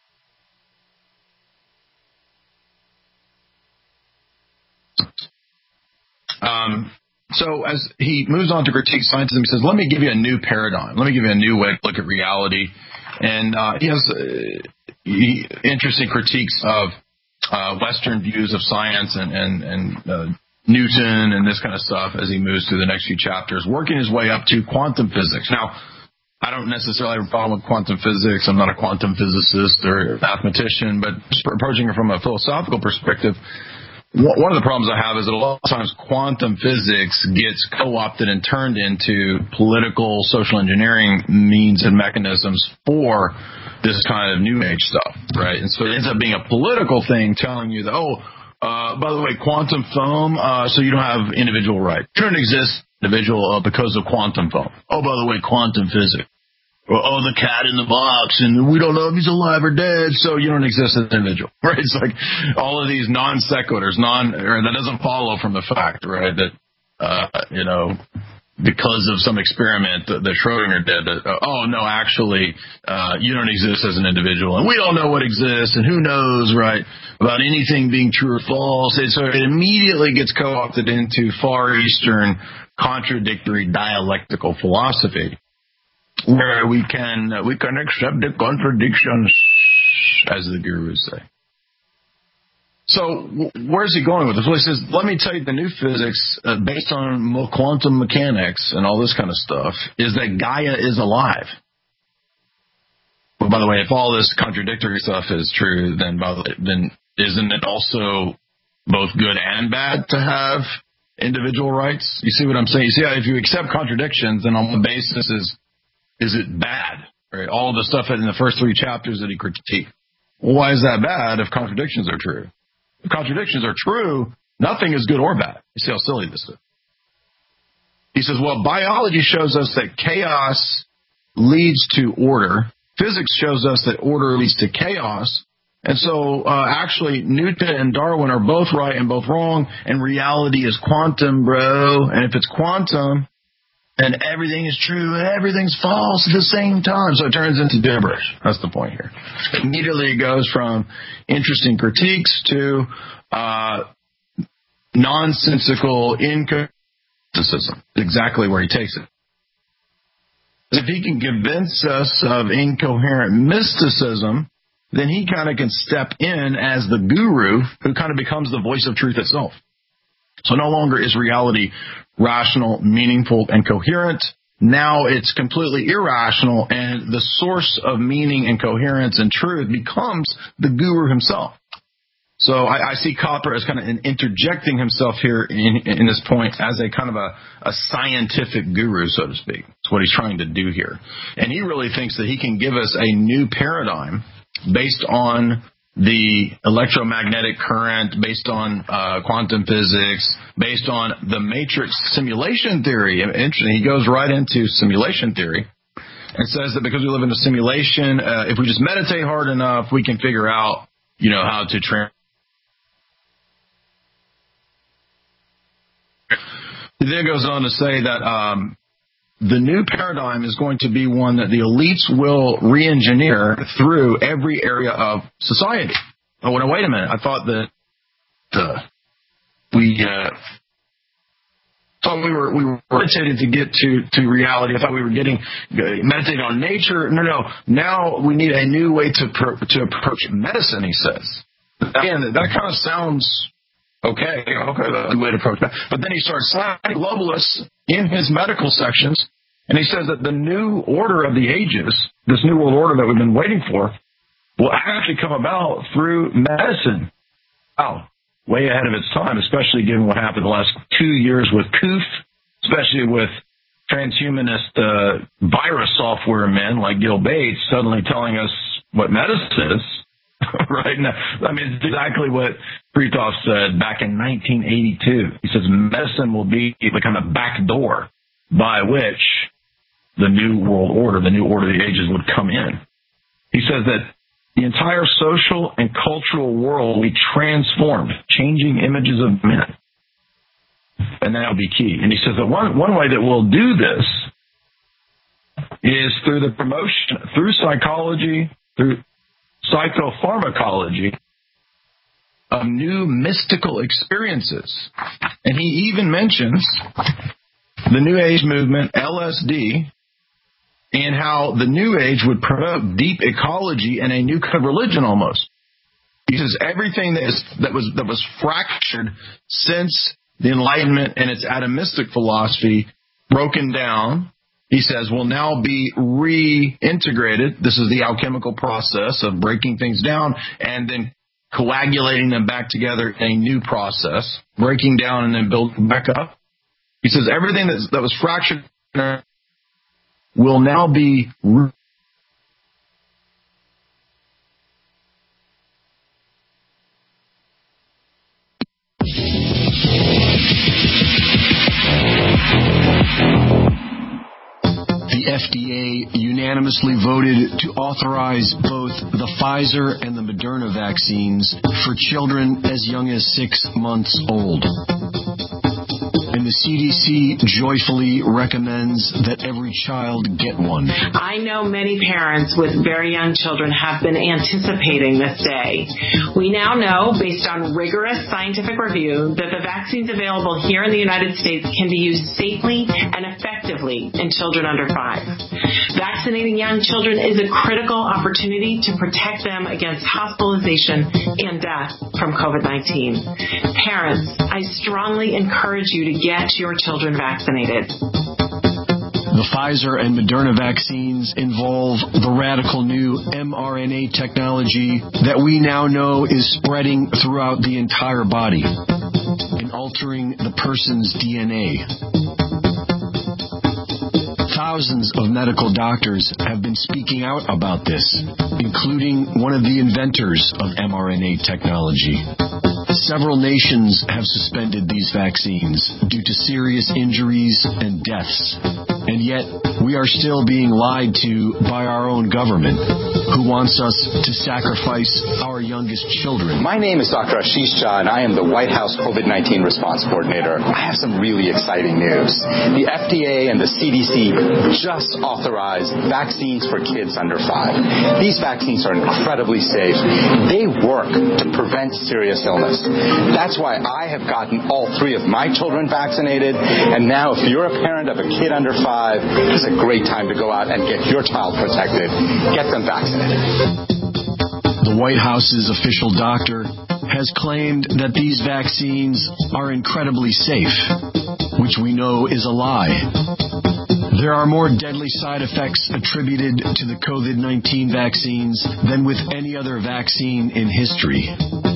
Um, so as he moves on to critique scientism, he says, let me give you a new paradigm. Let me give you a new way to look at reality. And uh, he has uh, he, interesting critiques of uh, Western views of science and, and, and uh, Newton and this kind of stuff as he moves through the next few chapters, working his way up to quantum physics. Now, I don't necessarily have a problem with quantum physics. I'm not a quantum physicist or mathematician, but approaching it from a philosophical perspective, one of the problems I have is that a lot of times quantum physics gets co-opted and turned into political, social engineering means and mechanisms for this kind of new age stuff, right? And so it ends up being a political thing telling you that, oh, uh, by the way, quantum foam, uh, so you don't have individual rights. You don't exist individual uh, because of quantum foam. Oh, by the way, quantum physics. Or, oh, the cat in the box, and we don't know if he's alive or dead, so you don't exist as an individual, right? It's like all of these non sequiturs, non, or that doesn't follow from the fact, right, that, uh, you know, because of some experiment that, that Schrodinger did, that, uh, oh, no, actually, uh, you don't exist as an individual, and we don't know what exists, and who knows, right, about anything being true or false. And so it immediately gets co-opted into Far Eastern contradictory dialectical philosophy, where we can uh, we can accept the contradictions, as the gurus say. So w- where's he going with this? Well, he says, let me tell you the new physics, uh, based on mo- quantum mechanics and all this kind of stuff, is that Gaia is alive. Well, by the way, if all this contradictory stuff is true, then by the, then isn't it also both good and bad to have individual rights? You see what I'm saying? You see how if you accept contradictions, then on the basis is Is it bad? Right? All the stuff in the first three chapters that he critiqued. Well, why is that bad if contradictions are true? If contradictions are true, nothing is good or bad. You see how silly this is. He says, well, biology shows us that chaos leads to order. Physics shows us that order leads to chaos. And so uh, actually Newton and Darwin are both right and both wrong, and reality is quantum, bro. And if it's quantum, and everything is true and everything's false at the same time. So it turns into gibberish. That's the point here. Immediately it goes from interesting critiques to uh, nonsensical incoherentism. Exactly where he takes it. If he can convince us of incoherent mysticism, then he kind of can step in as the guru who kind of becomes the voice of truth itself. So no longer is reality rational, meaningful, and coherent. Now it's completely irrational, and the source of meaning and coherence and truth becomes the guru himself. So I, I see Copper as kind of interjecting himself here in, in this point as a kind of a, a scientific guru, so to speak. That's what he's trying to do here. And he really thinks that he can give us a new paradigm based on the electromagnetic current, based on uh, quantum physics, based on the matrix simulation theory. Interesting. He goes right into simulation theory and says that because we live in a simulation, uh, if we just meditate hard enough, we can figure out, you know, how to train. He then goes on to say that um, the new paradigm is going to be one that the elites will re-engineer through every area of society. Oh, well, wait a minute. I thought that uh, we uh, thought we were we were meditated to get to, to reality. I thought we were getting uh, meditating on nature. No, no. Now we need a new way to per, to approach medicine, he says. Again, that kind of sounds okay. Okay, that's a good way to approach that. But then he starts slapping globalists in his medical sections, and he says that the new order of the ages, this new world order that we've been waiting for, will actually come about through medicine. Wow, way ahead of its time, especially given what happened the last two years with C O O F, especially with transhumanist uh, virus software men like Gil Bates suddenly telling us what medicine is. Right now, I mean, it's exactly what Fritjof said back in nineteen eighty-two. He says medicine will be the kind of back door by which the new world order, the new order of the ages would come in. He says that the entire social and cultural world will be transformed, changing images of men. And that will be key. And he says that one, one way that we'll do this is through the promotion, through psychology, through psychopharmacology, of new mystical experiences. And he even mentions the New Age movement, L S D, and how the New Age would promote deep ecology and a new kind of religion almost. He says everything that, is, that was that was fractured since the Enlightenment and its atomistic philosophy broken down, he says, will now be reintegrated. This is the alchemical process of breaking things down and then coagulating them back together in a new process, breaking down and then building back up. He says everything that's, that was fractured will now be re- The F D A unanimously voted to authorize both the Pfizer and the Moderna vaccines for children as young as six months old. And the C D C joyfully recommends that every child get one. I know many parents with very young children have been anticipating this day. We now know, based on rigorous scientific review, that the vaccines available here in the United States can be used safely and effectively in children under five. Vaccinating young children is a critical opportunity to protect them against hospitalization and death from COVID nineteen. Parents, I strongly encourage you to get your children vaccinated. The Pfizer and Moderna vaccines involve the radical new mRNA technology that we now know is spreading throughout the entire body and altering the person's D N A. Thousands of medical doctors have been speaking out about this, including one of the inventors of mRNA technology. Several nations have suspended these vaccines due to serious injuries and deaths. And yet, we are still being lied to by our own government, who wants us to sacrifice our youngest children. My name is Doctor Ashish Jha, and I am the White House COVID nineteen Response Coordinator. I have some really exciting news. The F D A and the C D C just authorized vaccines for kids under five. These vaccines are incredibly safe. They work to prevent serious illness. That's why I have gotten all three of my children vaccinated, and now if you're a parent of a kid under five, this is a great time to go out and get your child protected. Get them vaccinated. The White House's official doctor has claimed that these vaccines are incredibly safe, which we know is a lie. There are more deadly side effects attributed to the COVID nineteen vaccines than with any other vaccine in history.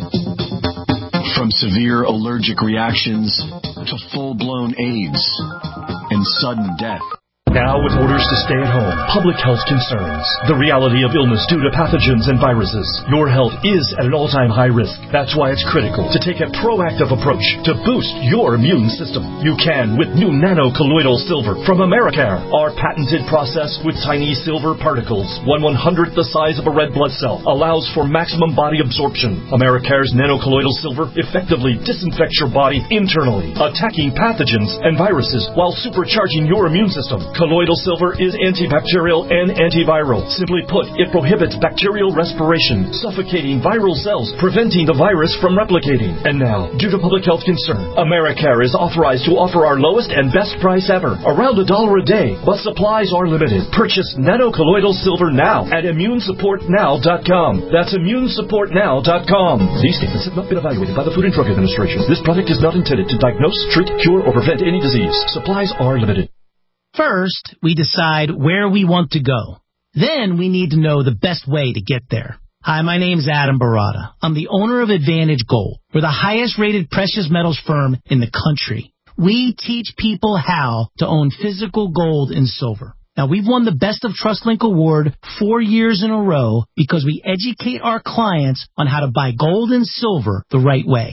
From severe allergic reactions to full-blown AIDS and sudden death. Now with orders to stay at home, public health concerns, the reality of illness due to pathogens and viruses. Your health is at an all-time high risk. That's why it's critical to take a proactive approach to boost your immune system. You can with new nano-colloidal silver from Americare. Our patented process with tiny silver particles, one one-hundredth the size of a red blood cell, allows for maximum body absorption. Americare's nano-colloidal silver effectively disinfects your body internally, attacking pathogens and viruses while supercharging your immune system. Colloidal silver is antibacterial and antiviral. Simply put, it prohibits bacterial respiration, suffocating viral cells, preventing the virus from replicating. And now, due to public health concern, Americare is authorized to offer our lowest and best price ever, around a dollar a day, but supplies are limited. Purchase nano-colloidal silver now at immune support now dot com. That's immune support now dot com. These statements have not been evaluated by the Food and Drug Administration. This product is not intended to diagnose, treat, cure, or prevent any disease. Supplies are limited. First, we decide where we want to go. Then we need to know the best way to get there. Hi, my name's Adam Barada. I'm the owner of Advantage Gold. We're the highest rated precious metals firm in the country. We teach people how to own physical gold and silver. Now, we've won the Best of TrustLink Award four years in a row because we educate our clients on how to buy gold and silver the right way.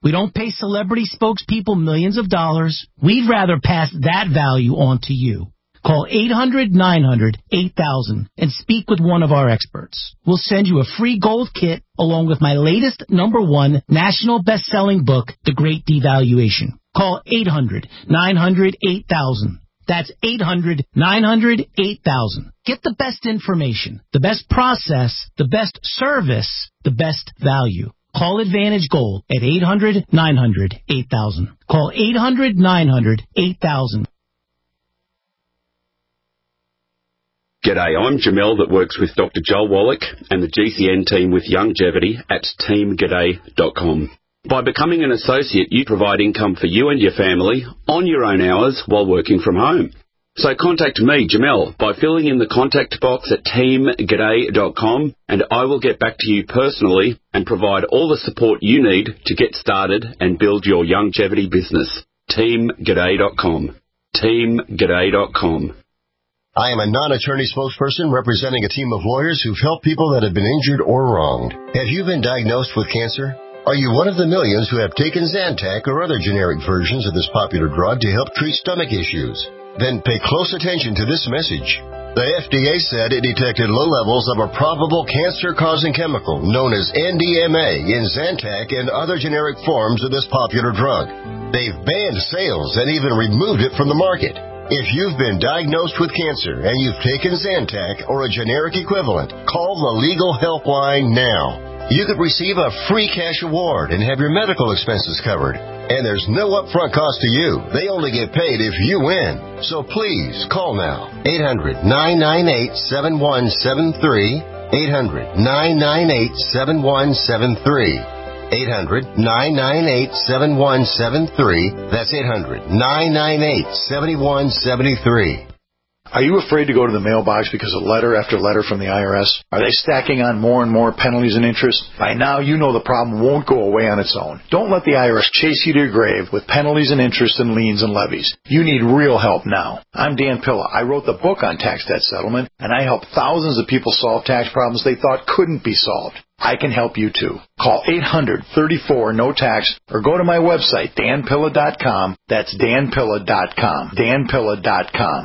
We don't pay celebrity spokespeople millions of dollars. We'd rather pass that value on to you. Call eight hundred nine hundred eight thousand and speak with one of our experts. We'll send you a free gold kit along with my latest number one national best-selling book, The Great Devaluation. Call eight hundred nine hundred eight thousand. That's eight hundred nine hundred eight thousand. Get the best information, the best process, the best service, the best value. Call Advantage Gold at eight hundred nine hundred eight thousand. Call eight hundred nine hundred eight thousand. G'day, I'm Jamel that works with Doctor Joel Wallach and the G C N team with Longevity at team g'day dot com. By becoming an associate, you provide income for you and your family on your own hours while working from home. So contact me, Jamel, by filling in the contact box at team g'day dot com, and I will get back to you personally and provide all the support you need to get started and build your longevity business. team g'day dot com. team g'day dot com. I am a non-attorney spokesperson representing a team of lawyers who've helped people that have been injured or wronged. Have you been diagnosed with cancer? Are you one of the millions who have taken Zantac or other generic versions of this popular drug to help treat stomach issues? Then pay close attention to this message. The F D A said it detected low levels of a probable cancer-causing chemical known as N D M A in Zantac and other generic forms of this popular drug. They've banned sales and even removed it from the market. If you've been diagnosed with cancer and you've taken Zantac or a generic equivalent, call the Legal Helpline now. You could receive a free cash award and have your medical expenses covered. And there's no upfront cost to you. They only get paid if you win. So please, call now. eight hundred nine nine eight seven one seven three. eight hundred nine nine eight seven one seven three. eight hundred nine nine eight seven one seven three. That's eight hundred nine nine eight seven one seven three. Are you afraid to go to the mailbox because of letter after letter from the I R S? Are they stacking on more and more penalties and interest? By now, you know the problem won't go away on its own. Don't let the I R S chase you to your grave with penalties and interest and liens and levies. You need real help now. I'm Dan Pilla. I wrote the book on tax debt settlement, and I help thousands of people solve tax problems they thought couldn't be solved. I can help you too. Call eight hundred thirty-four no tax or go to my website, dan pilla dot com. That's dan pilla dot com. dan pilla dot com.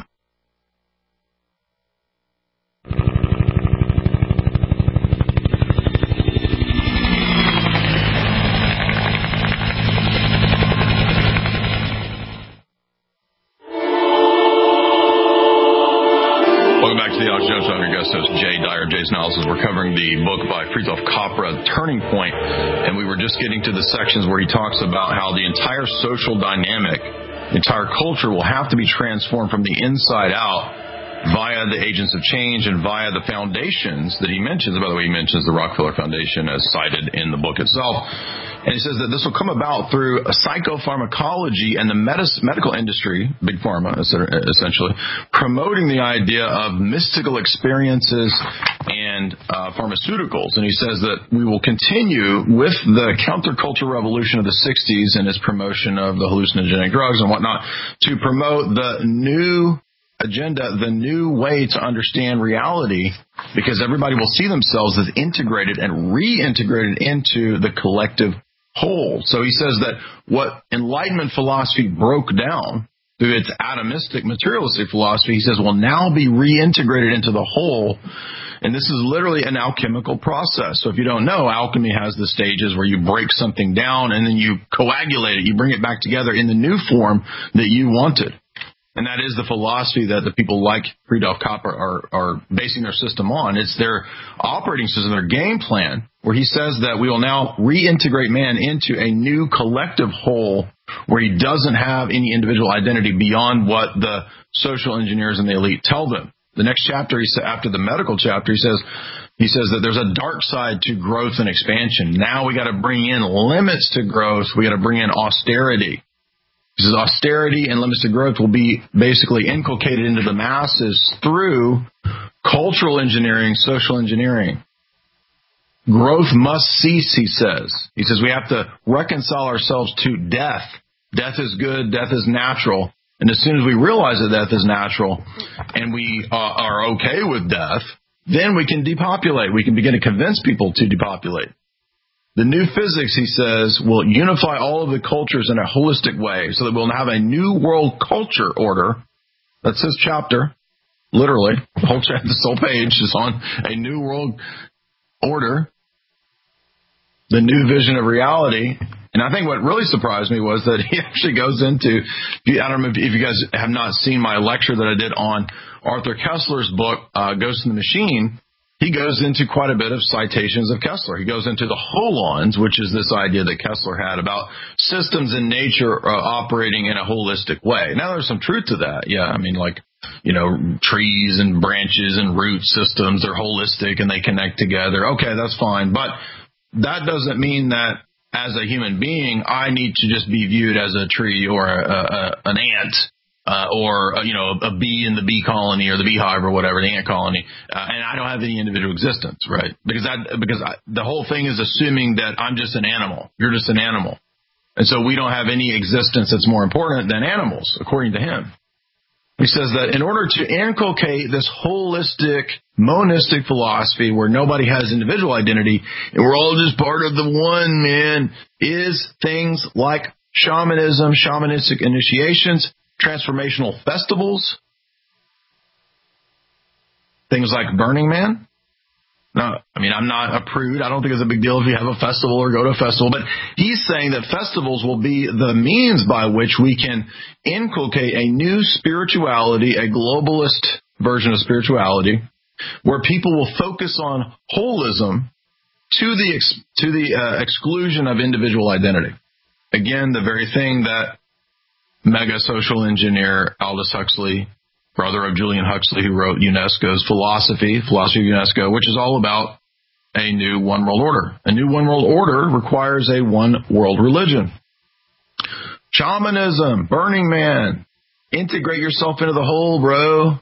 Welcome back to the Alex Jones Show. I'm your guest host, Jay Dyer, Jay's Analysis. We're covering the book by Fritjof Capra, Turning Point, and we were just getting to the sections where he talks about how the entire social dynamic, the entire culture will have to be transformed from the inside out via the agents of change and via the foundations that he mentions. By the way, he mentions the Rockefeller Foundation as cited in the book itself. And he says that this will come about through a psychopharmacology and the medis- medical industry, big pharma essentially, promoting the idea of mystical experiences and uh, pharmaceuticals. And he says that we will continue with the counterculture revolution of the sixties and his promotion of the hallucinogenic drugs and whatnot to promote the new agenda, the new way to understand reality, because everybody will see themselves as integrated and reintegrated into the collective whole. So he says that what Enlightenment philosophy broke down through its atomistic materialistic philosophy, he says, will now be reintegrated into the whole. And this is literally an alchemical process. So if you don't know, alchemy has the stages where you break something down and then you coagulate it. You bring it back together in the new form that you wanted. And that is the philosophy that the people like Fritjof Capra are, are basing their system on. It's their operating system, their game plan, where he says that we will now reintegrate man into a new collective whole where he doesn't have any individual identity beyond what the social engineers and the elite tell them. The next chapter, he said, after the medical chapter, he says, he says that there's a dark side to growth and expansion. Now we got to bring in limits to growth. We got to bring in austerity. He says austerity and limits to growth will be basically inculcated into the masses through cultural engineering, social engineering. Growth must cease, he says. He says we have to reconcile ourselves to death. Death is good. Death is natural. And as soon as we realize that death is natural and we uh, are okay with death, then we can depopulate. We can begin to convince people to depopulate. The new physics, he says, will unify all of the cultures in a holistic way so that we'll have a new world culture order. That's his chapter, literally. The whole chapter, this whole page is on a new world order, the new vision of reality. And I think what really surprised me was that he actually goes into, I don't know if you guys have not seen my lecture that I did on Arthur Koestler's book, uh, Ghost in the Machine. He goes into quite a bit of citations of Koestler. He goes into the holons, which is this idea that Koestler had about systems in nature uh, operating in a holistic way. Now, there's some truth to that. Yeah, I mean, like, you know, trees and branches and root systems, they're holistic and they connect together. Okay, that's fine. But that doesn't mean that as a human being, I need to just be viewed as a tree or a, a, an ant. Uh, or, uh, you know, a bee in the bee colony or the beehive or whatever, the ant colony, uh, and I don't have any individual existence, right? Because I, because I, the whole thing is assuming that I'm just an animal. You're just an animal. And so we don't have any existence that's more important than animals, according to him. He says that in order to inculcate this holistic, monistic philosophy where nobody has individual identity and we're all just part of the one, man, is things like shamanism, shamanistic initiations, transformational festivals, things like Burning Man. Now, I mean, I'm not a prude. I don't think it's a big deal if you have a festival or go to a festival. But he's saying that festivals will be the means by which we can inculcate a new spirituality, a globalist version of spirituality, where people will focus on holism to the ex- to the uh, exclusion of individual identity. Again, the very thing that mega social engineer Aldous Huxley, brother of Julian Huxley, who wrote UNESCO's philosophy, philosophy of UNESCO, which is all about a new one world order. A new one world order requires a one world religion. Shamanism, Burning Man, integrate yourself into the whole, bro.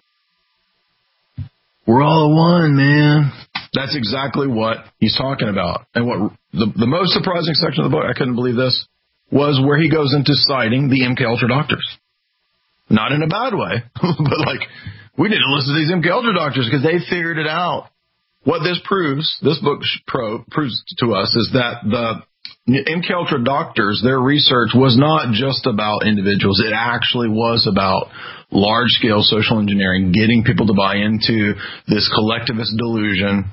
We're all one, man. That's exactly what he's talking about. And what the, the most surprising section of the book, I couldn't believe this, was where he goes into citing the M K Ultra doctors. Not in a bad way, but like, we need to listen to these M K Ultra doctors because they figured it out. What this proves, this book pro, proves to us, is that the M K Ultra doctors, their research was not just about individuals. It actually was about large-scale social engineering, getting people to buy into this collectivist delusion.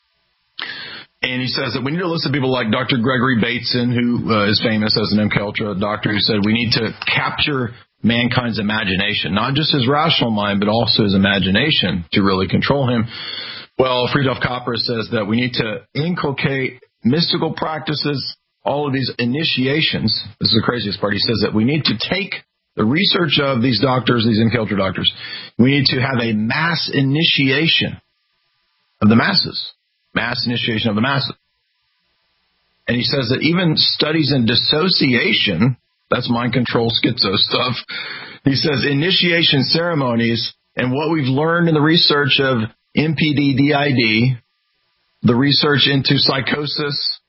And he says that we need to listen to people like Doctor Gregory Bateson, who uh, is famous as an M K Ultra doctor, who said we need to capture mankind's imagination, not just his rational mind, but also his imagination to really control him. Well, Friedhof Capra says that we need to inculcate mystical practices, all of these initiations. This is the craziest part. He says that we need to take the research of these doctors, these M K Ultra doctors. We need to have a mass initiation of the masses. Mass initiation of the masses. And he says that even studies in dissociation, that's mind control, schizo stuff, he says initiation ceremonies and what we've learned in the research of M P D D I D, the research into psychosis,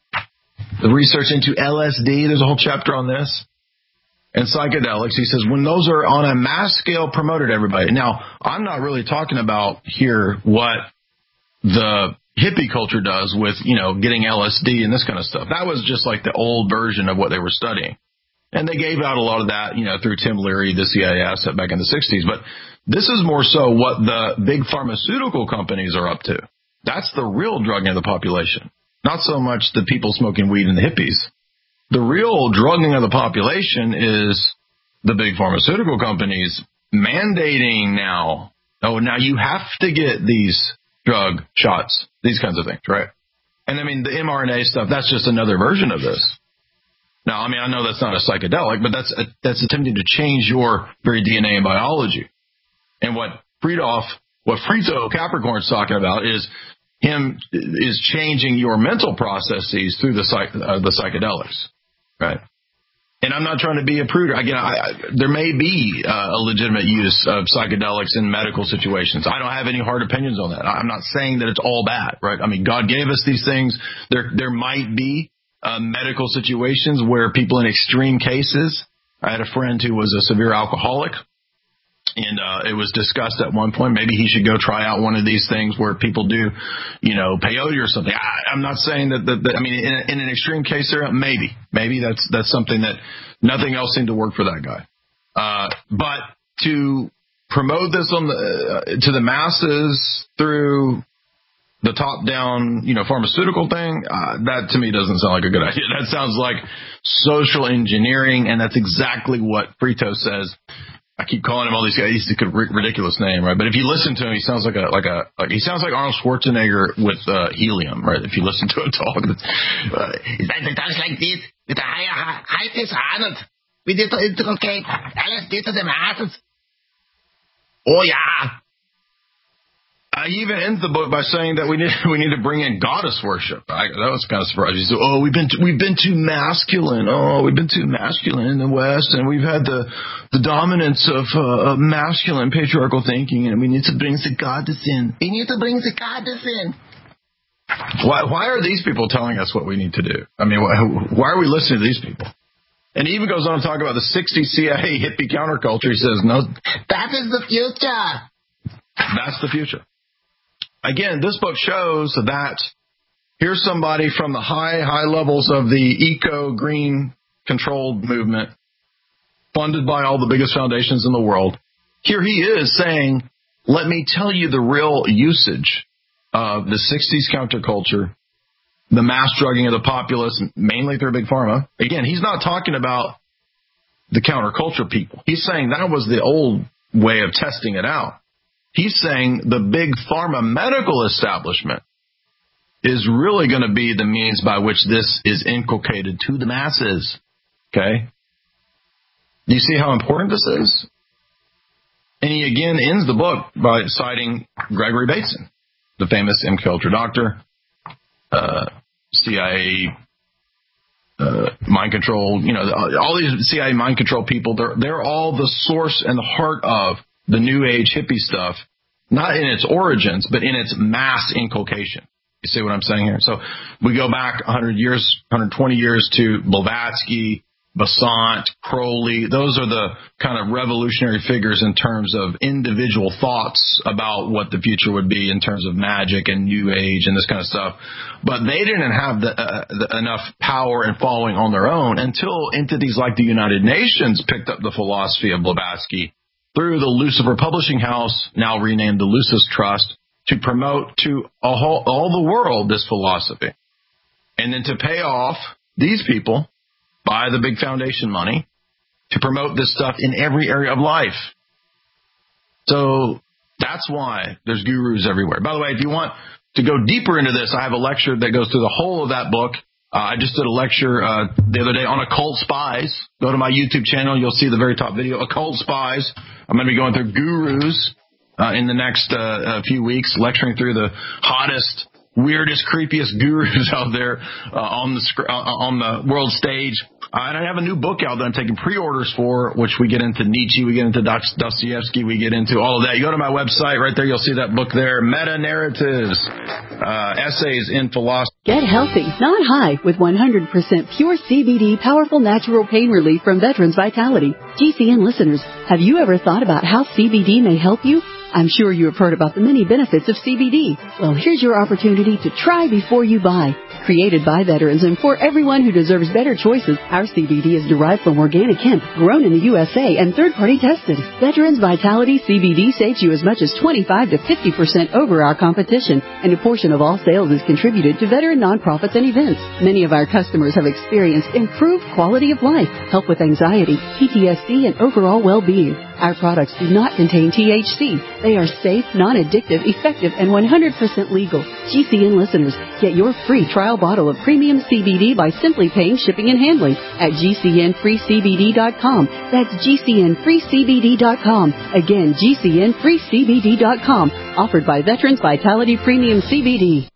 the research into L S D, there's a whole chapter on this, and psychedelics. He says when those are on a mass scale promoted to everybody. Now, I'm not really talking about here what the hippie culture does with, you know, getting L S D and this kind of stuff. That was just like the old version of what they were studying. And they gave out a lot of that, you know, through Tim Leary, the C I A asset back in the sixties. But this is more so what the big pharmaceutical companies are up to. That's the real drugging of the population. Not so much the people smoking weed and the hippies. The real drugging of the population is the big pharmaceutical companies mandating now, oh, now you have to get these drug shots, these kinds of things, right? And I mean, the mRNA stuff, that's just another version of this. Now, I mean, I know that's not a psychedelic, but that's a, that's attempting to change your very D N A and biology. And what Friedhof, what Frito Capricorn's talking about is him is changing your mental processes through the psych, uh, the psychedelics, right? And I'm not trying to be a prude. Again, I, I, there may be uh, a legitimate use of psychedelics in medical situations. I don't have any hard opinions on that. I'm not saying that it's all bad, right? I mean, God gave us these things. There, there might be uh, medical situations where people in extreme cases. I had a friend who was a severe alcoholic, And uh, it was discussed at one point, maybe he should go try out one of these things where people do, you know, peyote or something. I, I'm not saying that, that, that I mean, in, a, in an extreme case there, maybe. Maybe that's that's something that nothing else seemed to work for that guy. Uh, but to promote this on the uh, to the masses through the top-down, you know, pharmaceutical thing, uh, that to me doesn't sound like a good idea. That sounds like social engineering, and that's exactly what Frito says. I keep calling him all these guys. He's a ridiculous name, right? But if you listen to him, he sounds like a like a like he sounds like Arnold Schwarzenegger with uh, helium, right? If you listen to him talk, uh, it talks like this. With a higher height is Arnold. We did it okay. Alles did to the masses. Oh yeah. Uh, he even ends the book by saying that we need we need to bring in goddess worship. I, that was kind of surprising. He said, "Oh, we've been too, we've been too masculine. Oh, we've been too masculine in the West, and we've had the the dominance of, uh, of masculine patriarchal thinking, and we need to bring the goddess in. We need to bring the goddess in." Why why are these people telling us what we need to do? I mean, why, why are we listening to these people? And he even goes on to talk about the sixties C I A hippie counterculture. He says, "No, that is the future. That's the future." Again, this book shows that here's somebody from the high, high levels of the eco-green controlled movement, funded by all the biggest foundations in the world. Here he is saying, let me tell you the real usage of the sixties counterculture, the mass drugging of the populace, mainly through Big Pharma. Again, he's not talking about the counterculture people. He's saying that was the old way of testing it out. He's saying the big pharma medical establishment is really going to be the means by which this is inculcated to the masses. Okay? Do you see how important this is? And he again ends the book by citing Gregory Bateson, the famous M K Ultra doctor, uh, C I A uh, mind control, you know, all these C I A mind control people, they're, they're all the source and the heart of the New Age hippie stuff, not in its origins, but in its mass inculcation. You see what I'm saying here? So we go back one hundred years, one hundred twenty years to Blavatsky, Besant, Crowley. Those are the kind of revolutionary figures in terms of individual thoughts about what the future would be in terms of magic and New Age and this kind of stuff. But they didn't have the, uh, the, enough power and following on their own until entities like the United Nations picked up the philosophy of Blavatsky through the Lucifer Publishing House, now renamed the Lucis Trust, to promote to a whole, all the world this philosophy. And then to pay off these people by the big foundation money to promote this stuff in every area of life. So that's why there's gurus everywhere. By the way, if you want to go deeper into this, I have a lecture that goes through the whole of that book. Uh, I just did a lecture uh, the other day on occult spies. Go to my YouTube channel. You'll see the very top video, Occult Spies. I'm going to be going through gurus uh, in the next uh, few weeks, lecturing through the hottest, weirdest, creepiest gurus out there uh, on the sc- uh, on the world stage. Uh, and I have a new book out that I'm taking pre-orders for, which we get into Nietzsche, we get into Dostoevsky, we get into all of that. You go to my website, right there, you'll see that book there, Meta-Narratives, uh, Essays in Philosophy. Get healthy, not high, with one hundred percent pure C B D, powerful natural pain relief from Veterans Vitality. G C N listeners, have you ever thought about how C B D may help you? I'm sure you have heard about the many benefits of C B D. Well, here's your opportunity to try before you buy. Created by veterans and for everyone who deserves better choices, our C B D is derived from organic hemp, grown in the U S A and third-party tested. Veterans Vitality C B D saves you as much as twenty-five to fifty percent over our competition, and a portion of all sales is contributed to veteran nonprofits and events. Many of our customers have experienced improved quality of life, help with anxiety, P T S D, and overall well-being. Our products do not contain T H C. They are safe, non-addictive, effective, and one hundred percent legal. G C N listeners, get your free trial bottle of premium C B D by simply paying shipping and handling at G C N free C B D dot com. That's G C N free C B D dot com. Again, G C N free C B D dot com. Offered by Veterans Vitality Premium C B D.